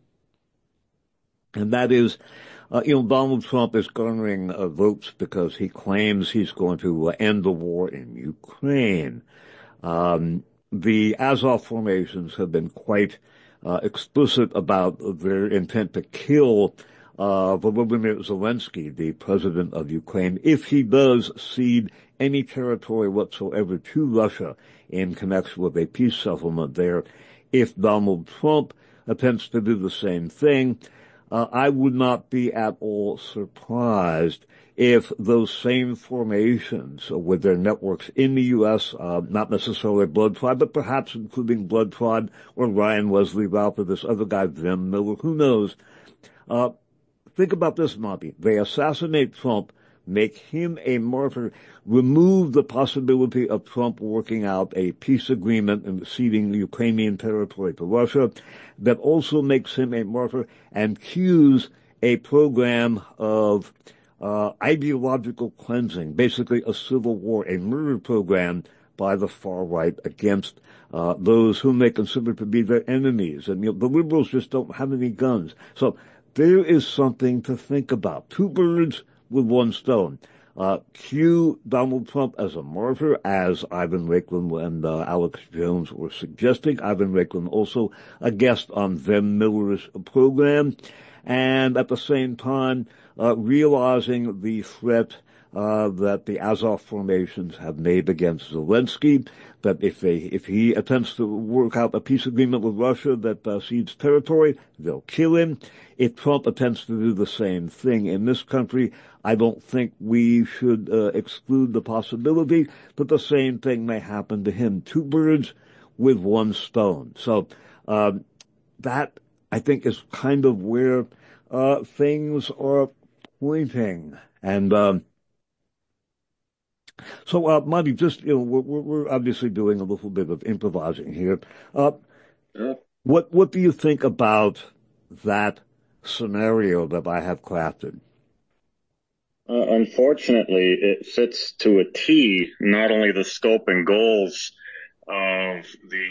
and that is, Donald Trump is garnering votes because he claims he's going to end the war in Ukraine. The Azov formations have been quite explicit about their intent to kill Volodymyr Zelensky, the president of Ukraine, if he does cede any territory whatsoever to Russia in connection with a peace settlement there. If Donald Trump attempts to do the same thing, I would not be at all surprised if those same formations with their networks in the U.S., not necessarily Blood Tribe, but perhaps including Blood Tribe or Ryan Wesley Ralph or this other guy, Vim Miller, who knows. Think about this, Monty. They assassinate Trump, make him a martyr, remove the possibility of Trump working out a peace agreement and ceding Ukrainian territory to Russia, that also makes him a martyr, and cues a program of ideological cleansing, basically a civil war, a murder program by the far right against those whom they consider to be their enemies. And the liberals just don't have any guns. So there is something to think about. Two birds with one stone. Cue Donald Trump as a martyr, as Ivan Raiklin and Alex Jones were suggesting. Ivan Raiklin also a guest on Vem Miller's program. And at the same time, realizing the threat that the Azov formations have made against Zelensky, that if he attempts to work out a peace agreement with Russia that cedes territory, they'll kill him. If Trump attempts to do the same thing in this country, I don't think we should exclude the possibility that the same thing may happen to him. Two birds with one stone. So that, I think, is kind of where things are pointing. And so, Monty, just, we're obviously doing a little bit of improvising here. What do you think about that scenario that I have crafted? Unfortunately, it fits to a T not only the scope and goals of the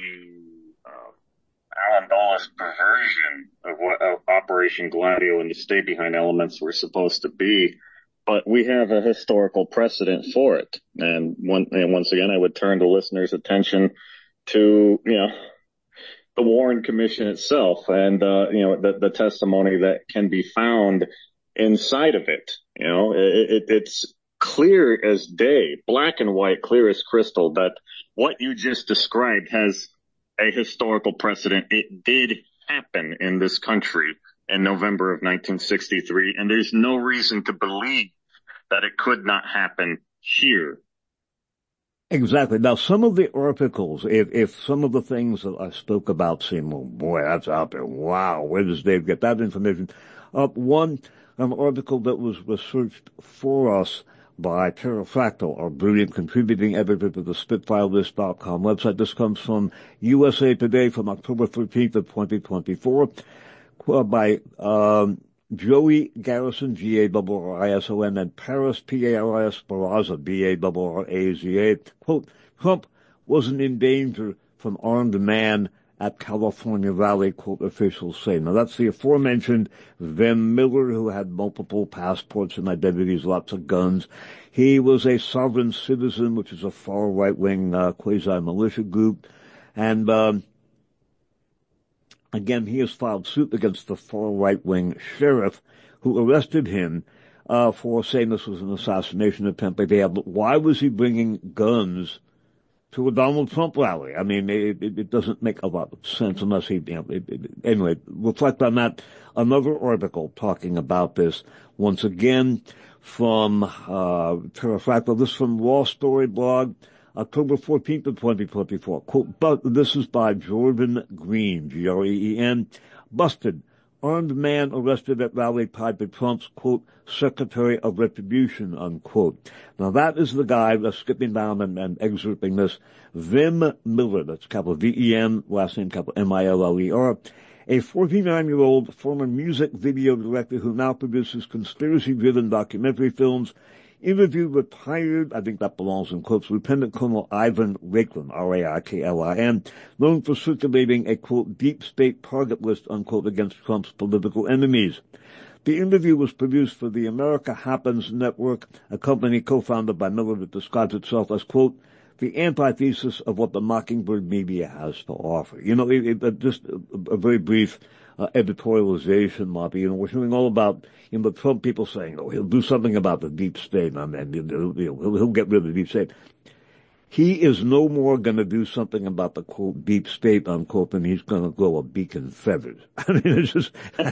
Alan Dulles perversion of what Operation Gladio and the stay-behind elements were supposed to be, but we have a historical precedent for it. And once again, I would turn the listeners' attention to, the Warren Commission itself and, the testimony that can be found inside of it. It's clear as day, black and white, clear as crystal, that what you just described has a historical precedent. It did happen in this country in November of 1963, and there's no reason to believe that it could not happen here. Exactly. Now, some of the articles, if some of the things that I spoke about seem, oh boy, that's out there. Wow, where does Dave get that information? An article that was researched for us by Pterrafractyl, our brilliant contributing editor to the SpitfireList.com website. This comes from USA Today from October 13th of 2024, by Joey Garrison, Garrison, and Paris, Paris, Barraza, Barraza. Quote, Trump wasn't in danger from armed man at California rally, quote, officials say. Now, that's the aforementioned Vem Miller, who had multiple passports and identities, lots of guns. He was a sovereign citizen, which is a far right-wing quasi-militia group. And again, he has filed suit against the far right-wing sheriff who arrested him for saying this was an assassination attempt. But why was he bringing guns to a Donald Trump rally? I mean, it doesn't make a lot of sense unless he, anyway, reflect on that. Another article talking about this, once again, from Pterrafractyl. This from Raw Story Blog, October 14th of 2024. Quote, but this is by Jordan Green, Green, busted. Armed man arrested at rally tied to Trump's, quote, Secretary of Retribution, unquote. Now that is the guy that's skipping down and excerpting this. Vim Miller, that's capital V-E-M, last name capital M-I-L-L-E-R. a 49-year-old former music video director who now produces conspiracy-driven documentary films, interviewed retired, I think that belongs in quotes, Lieutenant Colonel Ivan Raiklin, R-A-I-K-L-I-N, known for circulating a, quote, deep state target list, unquote, against Trump's political enemies. The interview was produced for the America Happens Network, a company co-founded by Miller that describes itself as, quote, the antithesis of what the Mockingbird media has to offer. You know, just a very brief editorialization, Moppy. You know, we're hearing all about, you know, the Trump people saying, oh, he'll do something about the deep state, and he'll get rid of the deep state. He is no more going to do something about the, quote, deep state, unquote, than he's going to grow a beak and feathers. I mean, it's just,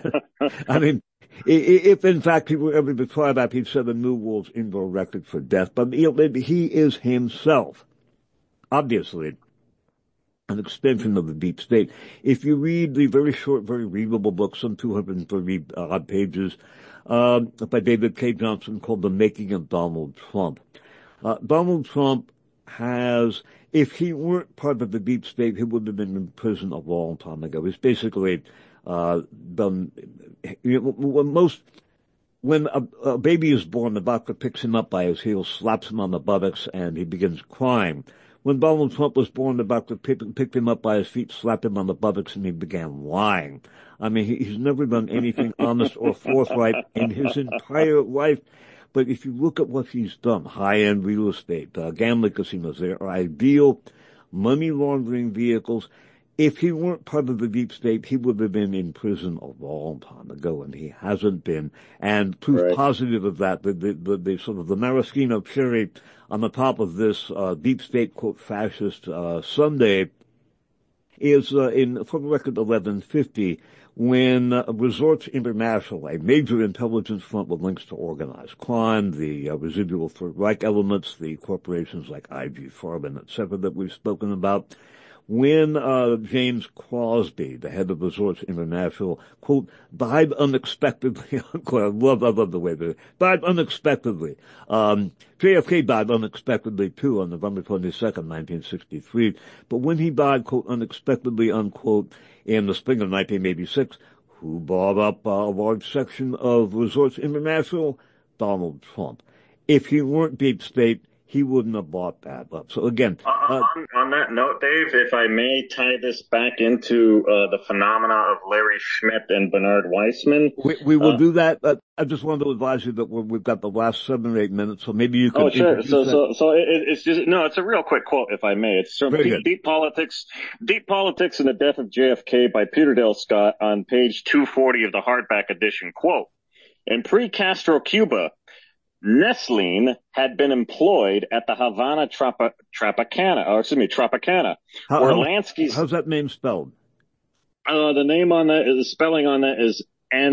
I mean, if in fact he were ever to try that, he'd set a new world's indoor record for death. But, you know, he is himself, obviously, an extension of the deep state. If you read the very short, very readable book, some 230 odd pages, by David K. Johnson, called The Making of Donald Trump. Donald Trump has, if he weren't part of the deep state, he would have been in prison a long time ago. He's basically done, you know, when a baby is born, the doctor picks him up by his heels, slaps him on the buttocks, and he begins crying. When Donald Trump was born, the doctor picked him up by his feet, slapped him on the buttocks, and he began lying. I mean, he's never done anything honest or forthright in his entire life. But if you look at what he's done, high-end real estate, gambling casinos, they are ideal money laundering vehicles. If he weren't part of the deep state, he would have been in prison a long time ago, and he hasn't been. And proof positive of that, the sort of the maraschino cherry on the top of this deep state, quote, fascist Sunday is in, for the record, 1150, when Resorts International, a major intelligence front with links to organized crime, the residual Third Reich elements, the corporations like IG Farben, et cetera, that we've spoken about, when James Crosby, the head of Resorts International, quote, died unexpectedly, unquote, I love the way they died unexpectedly. JFK died unexpectedly too on November 22nd, 1963. But when he died, quote, unexpectedly, unquote, in the spring of 1986, who bought up a large section of Resorts International? Donald Trump. If he weren't deep state, he wouldn't have bought that up. So again, on that note, Dave, if I may tie this back into the phenomena of Larry Schmidt and Bernard Weissman, we will do that. I just wanted to advise you that we've got the last 7 or 8 minutes, so maybe you can. Oh, sure. So it's just it's a real quick quote, if I may. It's from Deep Politics and the Death of JFK by Peter Dale Scott on page 240 of the hardback edition. Quote: in pre-Castro Cuba, Nestlin had been employed at the Havana Tropicana, where Lansky's... How's that name spelled? The name on that, the spelling on that is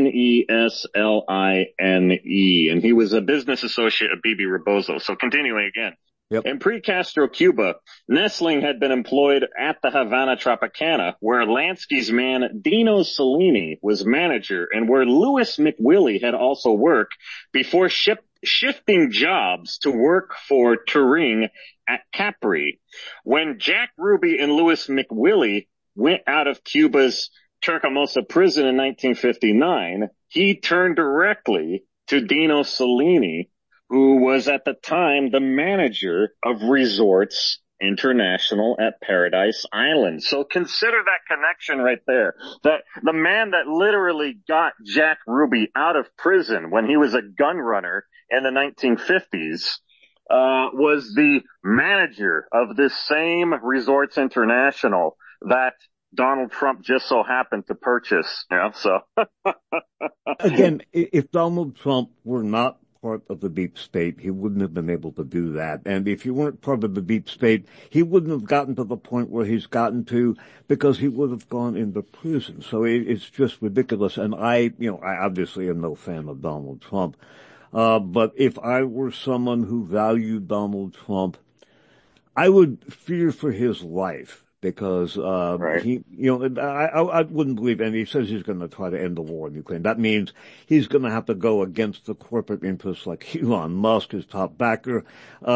Nesline, and he was a business associate of Bibi Rebozo. So continuing again. Yep. In pre-Castro Cuba, Nestlin had been employed at the Havana Tropicana, where Lansky's man Dino Cellini was manager, and where Louis McWillie had also worked before shifting jobs to work for Turing at Capri. When Jack Ruby and Louis McWillie went out of Cuba's Turcomosa prison in 1959, he turned directly to Dino Cellini, who was at the time the manager of Resorts International at Paradise Island. So consider that connection right there. That the man that literally got Jack Ruby out of prison when he was a gun runner in the 1950s was the manager of this same Resorts International that Donald Trump just so happened to purchase. Yeah, so again, if Donald Trump were not part of the deep state, he wouldn't have been able to do that. And if he weren't part of the deep state, he wouldn't have gotten to the point where he's gotten to, because he would have gone into prison. So it's just ridiculous. And I obviously am no fan of Donald Trump. But if I were someone who valued Donald Trump, I would fear for his life. Because, he, I wouldn't believe, and he says he's going to try to end the war in Ukraine. That means he's going to have to go against the corporate interests like Elon Musk, his top backer,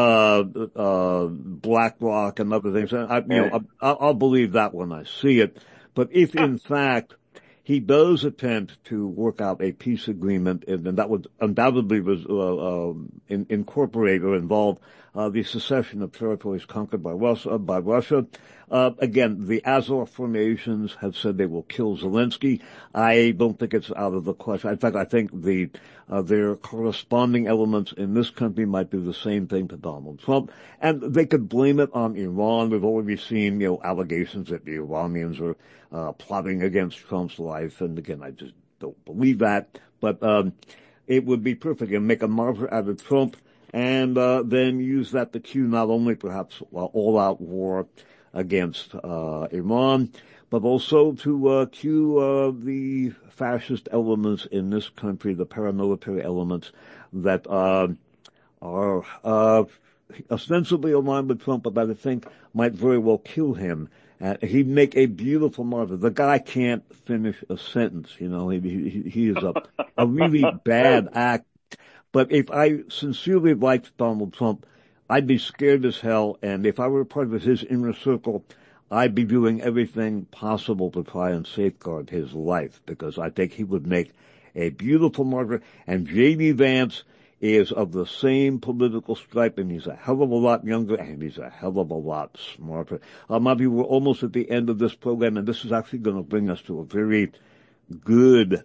BlackRock and other things. I'll believe that when I see it. But if in fact he does attempt to work out a peace agreement, and that would undoubtedly incorporate or involve the secession of territories conquered by Russia. Again, the Azov formations have said they will kill Zelensky. I don't think it's out of the question. In fact, I think their corresponding elements in this country might do the same thing to Donald Trump, and they could blame it on Iran. We've already seen, allegations that the Iranians are plotting against Trump's life, and again, I just don't believe that. But it would be perfect and make a martyr out of Trump, and then use that to cue not only perhaps all-out war against Iran, but also to cue the fascist elements in this country, the paramilitary elements that are ostensibly aligned with Trump, but I think might very well kill him. He'd make a beautiful martyr. The guy can't finish a sentence, He is a really bad act. But if I sincerely liked Donald Trump, I'd be scared as hell, and if I were part of his inner circle, I'd be doing everything possible to try and safeguard his life, because I think he would make a beautiful martyr. And J.D. Vance is of the same political stripe, and he's a hell of a lot younger, and he's a hell of a lot smarter. Maybe we're almost at the end of this program, and this is actually going to bring us to a very good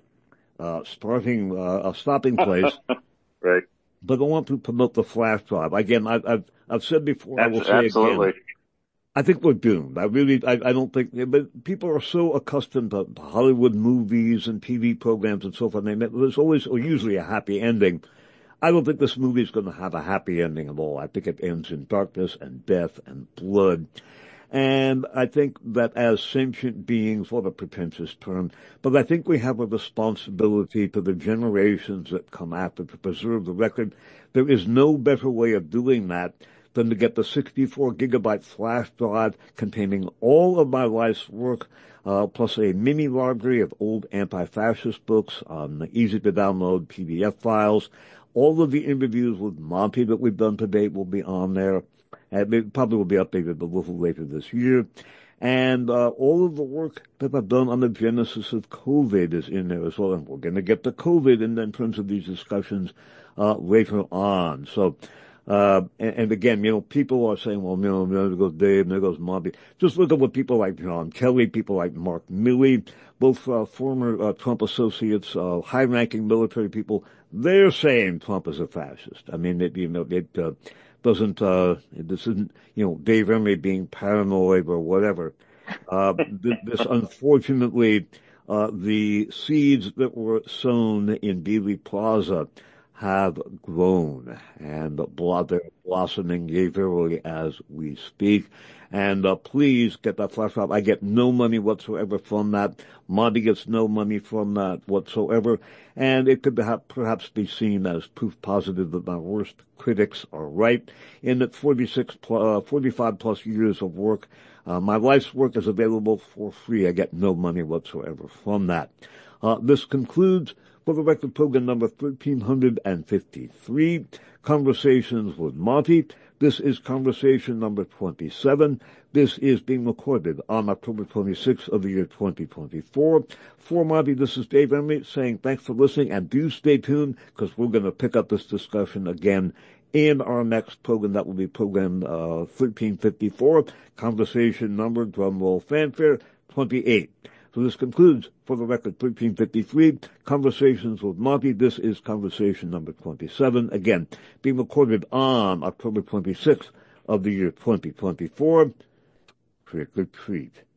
stopping place. Right. But I want to promote the flash drive. Again, I've said before, I will say absolutely. Again, I think we're doomed. I don't think, but people are so accustomed to Hollywood movies and TV programs and so forth. There's always, or usually, a happy ending. I don't think this movie is going to have a happy ending at all. I think it ends in darkness and death and blood. And I think that as sentient beings, what a pretentious term, but I think we have a responsibility to the generations that come after to preserve the record. There is no better way of doing that than to get the 64 gigabyte flash drive containing all of my life's work, plus a mini library of old anti-fascist books on easy to download PDF files. All of the interviews with Monty that we've done to date will be on there. It probably will be updated a little later this year. And all of the work that I've done on the genesis of COVID is in there as well. And we're going to get to COVID in terms of these discussions later on. So, and again, people are saying, well, there goes Dave, there goes Monty. Just look at what people like John Kelly, people like Mark Milley, both former Trump associates, high-ranking military people, they're saying Trump is a fascist. I mean, this isn't, Dave Emery being paranoid or whatever. This unfortunately, the seeds that were sown in Dealey Plaza have grown, and they're blossoming verily as we speak. And please get that flash drive. I get no money whatsoever from that. Monty gets no money from that whatsoever. And it could perhaps be seen as proof positive that my worst critics are right, in that 45 plus years of work, my life's work is available for free. I get no money whatsoever from that. This concludes, for the record, program number 1353, Conversations with Monty. This is conversation number 27. This is being recorded on October 26th of the year 2024. For Monty, this is Dave Emery saying thanks for listening, and do stay tuned, because we're going to pick up this discussion again in our next program. That will be program 1354, conversation number, drumroll fanfare, 28. So this concludes, for the record, 1353, Conversations with Monty. This is conversation number 27, again, being recorded on October 26th of the year 2024. Trick or treat.